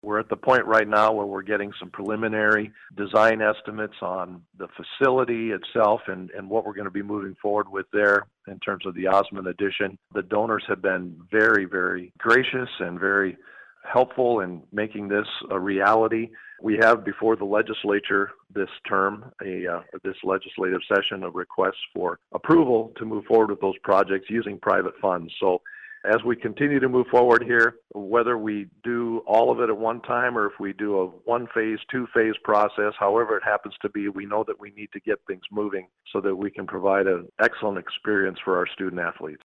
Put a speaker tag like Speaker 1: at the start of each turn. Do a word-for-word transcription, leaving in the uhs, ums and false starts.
Speaker 1: We're at the point right now where we're getting some preliminary design estimates on the facility itself and, and what we're going to be moving forward with there in terms of the Osmond addition. The donors have been very, very gracious and very helpful in making this a reality. We have before the legislature this term, a uh, this legislative session, a request for approval to move forward with those projects using private funds. So as we continue to move forward here, whether we do all of it at one time or if we do a one-phase, two-phase process, however it happens to be, we know that we need to get things moving so that we can provide an excellent experience for our student athletes.